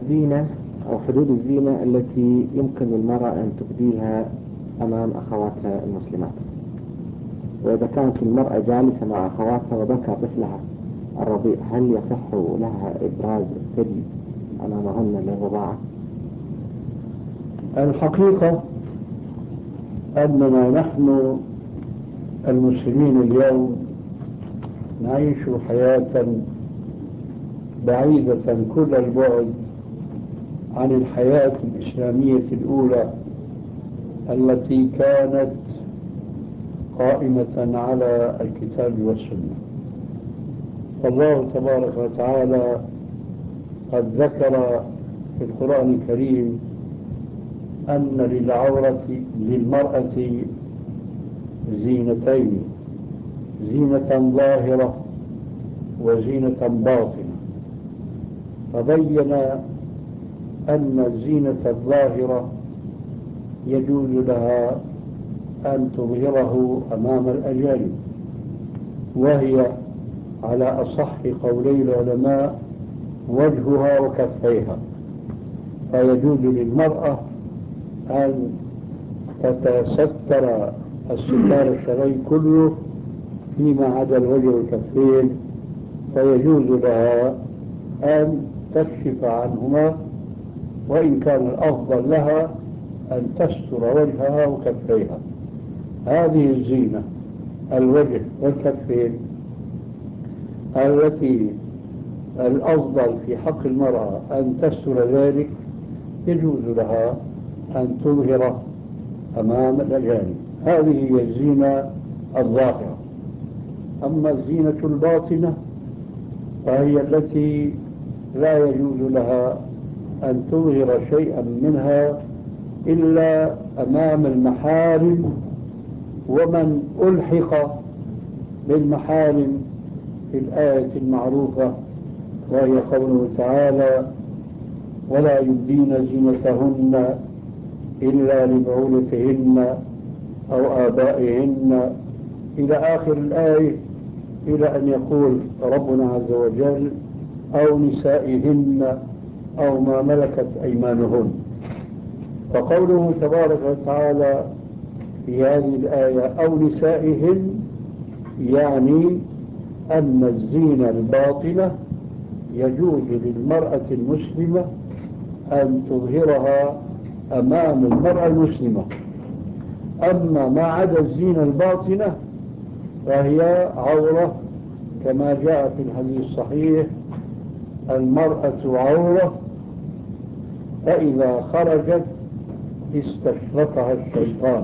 الزينة أو حدود الزينة التي يمكن للمرأة أن تبديها أمام أخواتها المسلمات. وإذا كانت المرأة جالسة مع أخواتها وبكى طفلها الرضيع، هل يصح لها إبراز الثدي أمامهن للرضاعة؟ الحقيقة أننا نحن المسلمين اليوم نعيش حياة بعيدة كل البعد عن الحياة الإسلامية الأولى التي كانت قائمة على الكتاب والسنة. فالله تبارك وتعالى قد ذكر في القرآن الكريم أن للمرأة زينتين، زينة ظاهرة وزينة باطنة، فبين أن الزينة الظاهرة يجوز لها أن تظهره أمام الأجانب، وهي على أصح قولي العلماء وجهها وكفيها، فيجوز للمرأة أن تتستر الستار الشرعي كله فيما عدا الوجه والكفين، فيجوز لها أن تكشف عنهما، وإن كان الأفضل لها أن تستر وجهها وكفيها. هذه الزينة الوجه والكفين التي الأفضل في حق المرأة أن تستر ذلك، يجوز لها أن تظهر أمام الأجانب. هذه هي الزينة الظاهرة. أما الزينة الباطنة فهي التي لا يجوز لها أن تظهر شيئا منها إلا أمام المحارم ومن ألحق بالمحارم في الآية المعروفة، وهي قوله تعالى: ولا يبدين زينتهن إلا لبعولتهن أو آبائهن إلى آخر الآية، إلى أن يقول ربنا عز وجل: أو نسائهن أو ما ملكت أيمانهن. فقوله تبارك وتعالى في هذه الآية أو نسائهن يعني أن الزينة الباطنة يجوز للمرأة المسلمة أن تظهرها أمام المرأة المسلمة. أما ما عدا الزينة الباطنة فهي عورة، كما جاء في الحديث الصحيح: المرأة عورة فإذا خرجت استشرفها الشيطان.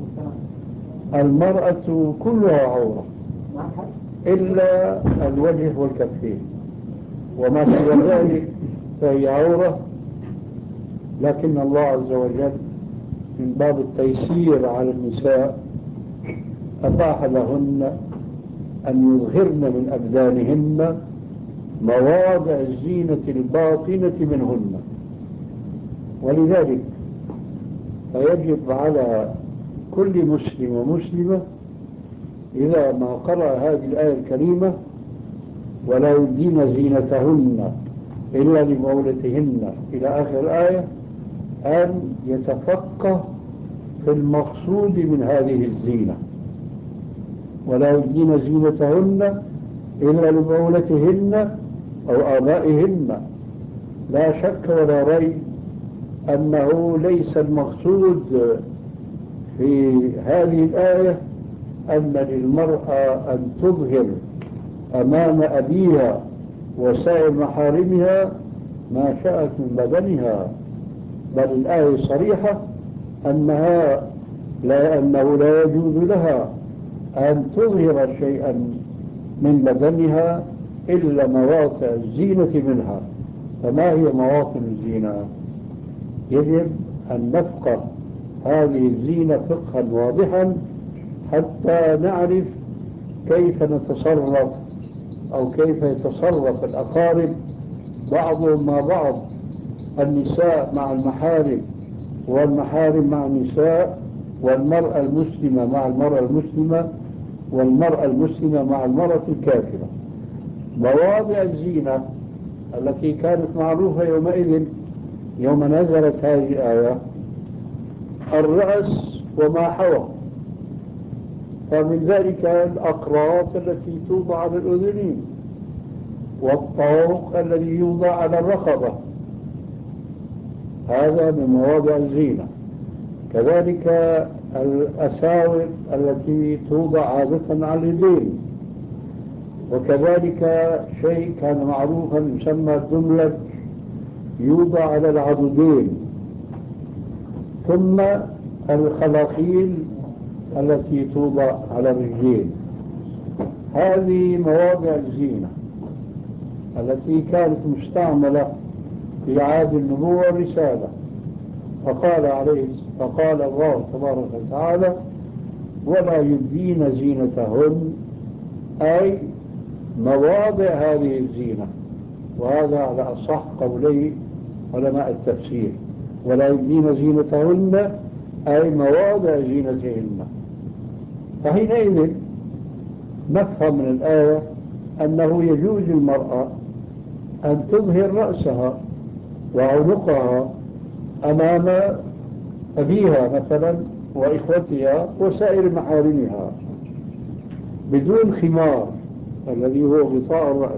المرأة كلها عورة إلا الوجه والكفين، وما سوى ذلك فهي عورة، لكن الله عز وجل من باب التيسير على النساء أباح لهن أن يظهرن من أبدانهن مواضع الزينة الباطنة منهن. ولذلك فيجب على كل مسلم ومسلمة إذا ما قرأ هذه الآية الكريمة: ولا يبدين زينتهن إلا لبعولتهن إلى آخر الآية، أن يتفقه في المقصود من هذه الزينة. ولا يبدين زينتهن إلا لبعولتهن أو آبائهن. لا شك ولا ريب أنه ليس المقصود في هذه الآية أن للمرأة أن تظهر أمام أبيها وسائر محارمها ما شاءت من بدنها، بل الآية صريحة أنه لا يجوز لها أن تظهر شيئا من بدنها إلا مواطن الزينة منها. فما هي مواطن الزينة؟ يجب أن نفقه هذه الزينة فقها واضحا حتى نعرف كيف نتصرف أو كيف يتصرف الأقارب بعضهم مع بعض، النساء مع المحارم والمحارم مع النساء، والمرأة المسلمة مع المرأة المسلمة، والمرأة المسلمة مع المرأة الكافرة. مواضع الزينة التي كانت معروفة يومئذ يوم نزلت هذه الآية الرأس وما حوى، فمن ذلك الأقراط التي توضع على الأذنين، والطوق الذي يوضع على الرقبة، هذا من مواضع الزينة. كذلك الأساور التي توضع عادة على اليدين، وكذلك شيء كان معروفا يسمى الدملج يوضع على العضدين، ثم الخلاخيل التي توضع على الرجلين. هذه مواضع الزينة التي كانت مستعملة في عهد النبوة والرسالة. فقال الله تبارك وتعالى: ولا يبدين زينتهن، أي مواضع هذه الزينة. وهذا على أصح قولي علماء التفسير، ولا يبدين زينتهن أي مواضع زينتهن. فحينئذ نفهم من الآية أنه يجوز للمرأة أن تظهر رأسها وعنقها أمام أبيها مثلا وإخوتها وسائر محارمها بدون خمار الذي هو غطاء الرأس.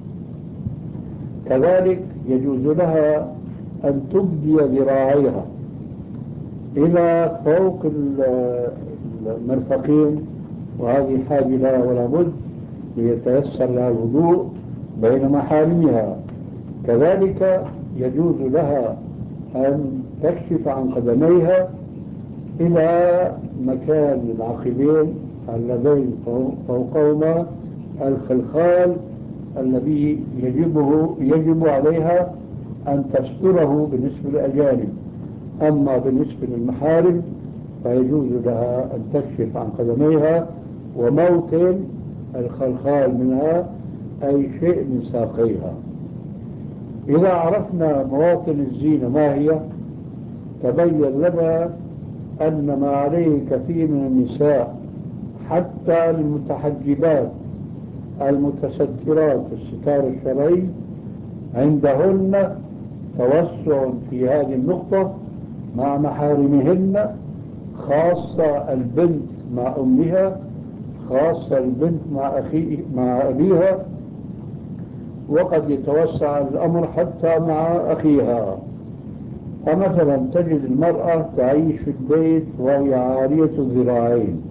كذلك يجوز لها أن تبدي ذراعيها إلى فوق المرفقين، وهذه حاجة لها ولا بد ليتيسر لها الوضوء بين محارمها. كذلك يجوز لها أن تكشف عن قدميها إلى مكان العقبين اللذين فوقهما الخلخال الذي يجب عليها أن تستره بالنسبة للأجانب. أما بالنسبة للمحارم فيجوز لها أن تكشف عن قدميها وموطن الخلخال منها، أي شيء من ساقيها. إذا عرفنا مواطن الزينة ما هي، تبين لنا أن ما عليه كثير من النساء حتى المتحجبات المتسترات الستار الشرعي عندهن توسع في هذه النقطة مع محارمهن، خاصة البنت مع أمها، خاصة البنت مع أبيها، وقد يتوسع الأمر حتى مع أخيها. فمثلا تجد المرأة تعيش في البيت وهي عارية الذراعين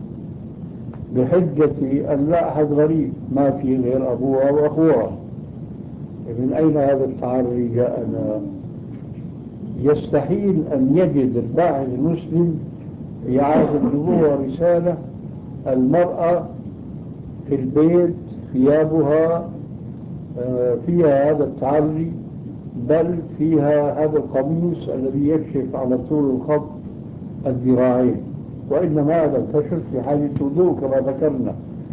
بحجة أن لا أحد غريب ما في غير أبوها وأخوها. من أين هذا التعري جاءنا؟ يستحيل أن يجد الباحث المسلم في عهد النبوة ورسالة المرأة في البيت ثيابها فيها هذا التعري، بل فيها هذا القميص الذي يكشف على طول الخط الذراعين، وإنما هذا انتشر في حالة وضوء كما ذكرنا.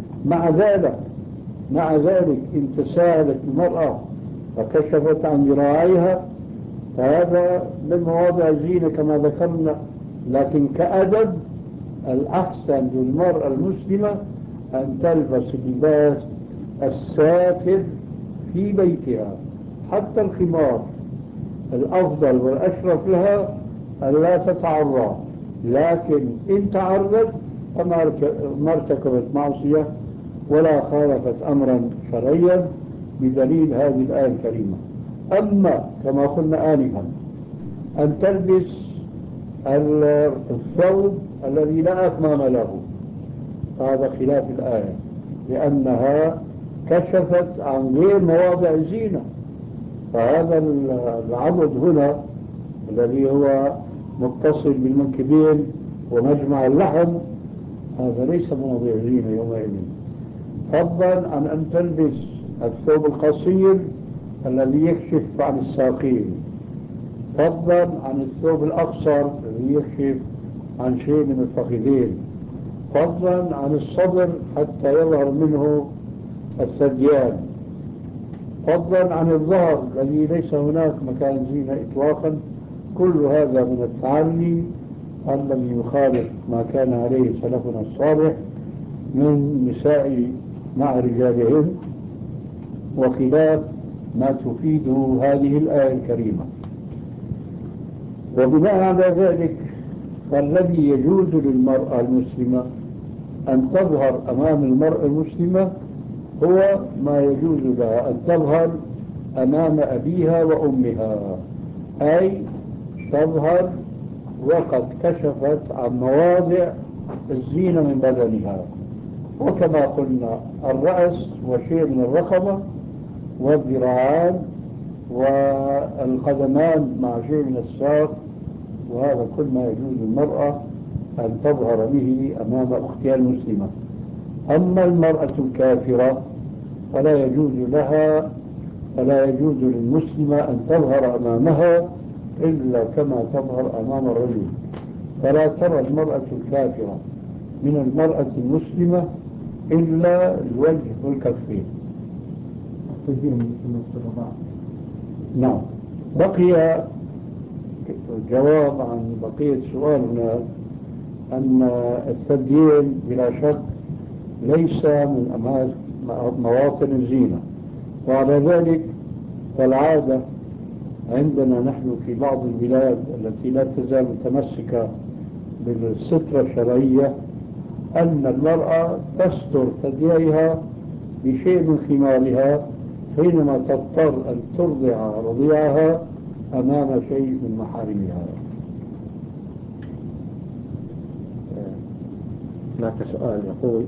مع ذلك إن تساهلت المرأة وكشفت عن ذراعيها فهذا من مواضع الزينة كما ذكرنا، لكن كأدب الأحسن للمرأة المسلمة أن تلبس اللباس الساتر في بيتها. حتى الخمار الأفضل والأشرف لها أن لا تتعرى، لكن إن تعرضت فما ارتكبت معصية ولا خالفت أمرا شرعيا بدليل هذه الآية الكريمة. أما كما قلنا آنفا أن تلبس الثوب الذي لا أكمام له، هذا خلاف الآية، لأنها كشفت عن غير مواضع الزينة. فهذا العضد هنا الذي هو متصل بالمنكبين ومجمع اللحم هذا ليس مواضع الزينة يومئذ، فضلا عن أن تلبس الثوب القصير الذي يكشف عن الساقين، فضلا عن الثوب الأقصر الذي يكشف عن شيء من الفخذين، فضلا عن الصدر حتى يظهر منه الثديان، فضلا عن الظهر الذي ليس هناك مكان زينة إطلاقا. كل هذا من التعلي الذي يخالف ما كان عليه سلفنا الصالح من نساء مع رجالهم، وخلاف ما تفيده هذه الآية الكريمة. وبناء على ذلك فالذي يجوز للمرأة المسلمة أن تظهر أمام المرأة المسلمة هو ما يجوز لها أن تظهر أمام أبيها وأمها، أي تظهر وقد كشفت عن مواضع الزينة من بدنها، وكما قلنا الرأس وشيء من الرقبة والذراعان والقدمان مع شيء من الساق، وهذا كل ما يجوز للمرأة أن تظهر به أمام أختها المسلمة. أما المرأة الكافرة فلا يجوز للمسلمة أن تظهر أمامها إلا كما تظهر أمام الرجل، فلا ترى المرأة الكافرة من المرأة المسلمة إلا الوجه والكفين. نعم. بقي الجواب عن بقية سؤالنا أن التدين بلا شك ليس من مواطن الزينة، وعلى ذلك فالعادة عندنا نحن في بعض البلاد التي لا تزال متمسكة بالسترة الشرعية أن المرأة تستر ثدييها بشيء من خمارها حينما تضطر أن ترضع رضيعها أمام شيء من محارمها. هناك سؤال يقول: